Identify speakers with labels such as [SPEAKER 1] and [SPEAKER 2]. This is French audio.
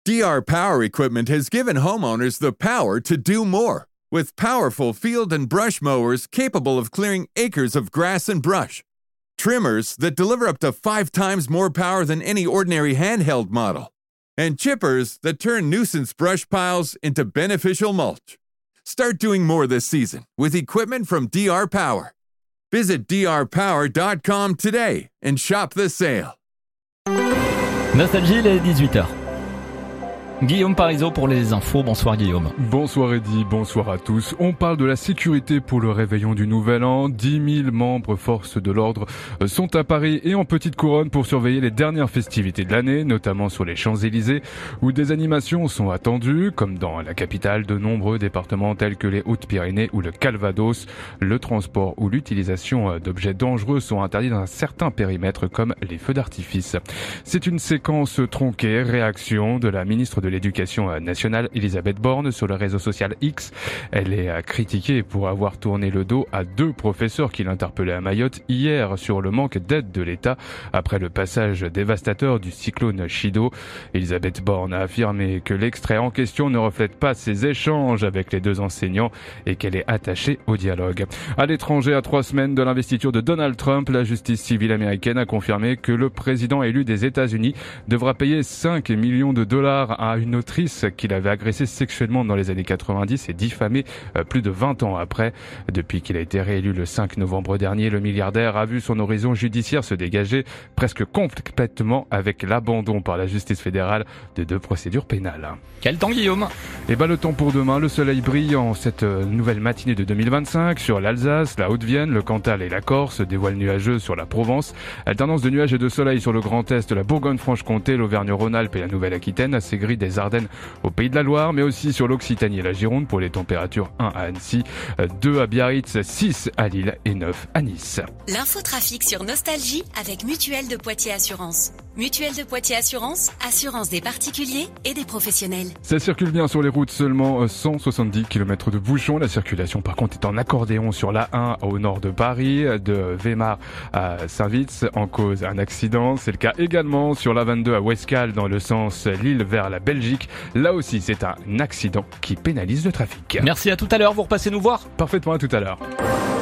[SPEAKER 1] DR Power equipment has given homeowners the power to do more. With powerful field and brush mowers capable of clearing acres of grass and brush. Trimmers that deliver up to 5 times more power than any ordinary handheld model. And chippers that turn nuisance brush piles into beneficial mulch. Start doing more this season with equipment from DR Power. Visit drpower.com today and shop the sale.
[SPEAKER 2] Nostalgie, il est 18h. Guillaume Parisot pour les infos. Bonsoir Guillaume.
[SPEAKER 3] Bonsoir Eddy, bonsoir à tous. On parle de la sécurité pour le réveillon du Nouvel An. 10 000 membres forces de l'ordre sont à Paris et en Petite Couronne pour surveiller les dernières festivités de l'année, notamment sur les Champs-Élysées, où des animations sont attendues, comme dans la capitale, de nombreux départements tels que les Hautes-Pyrénées ou le Calvados. Le transport ou l'utilisation d'objets dangereux sont interdits dans un certain périmètre, comme les feux d'artifice. C'est une séquence tronquée, réaction de la ministre de l'Éducation nationale, Elisabeth Borne, sur le réseau social X. Elle est critiquée pour avoir tourné le dos à 2 professeurs qui l'interpellaient à Mayotte hier sur le manque d'aide de l'État après le passage dévastateur du cyclone Chido. Elisabeth Borne a affirmé que l'extrait en question ne reflète pas ses échanges avec les 2 enseignants et qu'elle est attachée au dialogue. À l'étranger, à 3 semaines de l'investiture de Donald Trump, la justice civile américaine a confirmé que le président élu des États-Unis devra payer 5 millions de dollars à une autrice qu'il avait agressée sexuellement dans les années 90 et diffamée plus de 20 ans après. Depuis qu'il a été réélu le 5 novembre dernier, le milliardaire a vu son horizon judiciaire se dégager presque complètement avec l'abandon par la justice fédérale de 2 procédures pénales.
[SPEAKER 2] Quel temps Guillaume ?
[SPEAKER 3] Et le temps pour demain, le soleil brille en cette nouvelle matinée de 2025 sur l'Alsace, la Haute-Vienne, le Cantal et la Corse, des voiles nuageux sur la Provence, alternance de nuages et de soleil sur le Grand Est, la Bourgogne-Franche-Comté, l'Auvergne-Rhône-Alpes et la Nouvelle-Aquitaine, assez gris des Ardennes au Pays de la Loire, mais aussi sur l'Occitanie et la Gironde pour les températures 1 à Annecy, 2 à Biarritz, 6 à Lille et 9 à Nice.
[SPEAKER 4] L'infotrafic sur Nostalgie avec Mutuelle de Poitiers Assurance. Mutuelle de Poitiers Assurance, assurance des particuliers et des professionnels.
[SPEAKER 3] Ça circule bien sur les routes, seulement 170 km de bouchons. La circulation par contre est en accordéon sur l'A1 au nord de Paris, de Weimar à Saint-Vitz, en cause un accident. C'est le cas également sur l'A22 à Ouescal dans le sens Lille vers la Belgique. Là aussi c'est un accident qui pénalise le trafic.
[SPEAKER 2] Merci, à tout à l'heure, vous repassez nous voir.
[SPEAKER 3] Parfaitement, à tout à l'heure.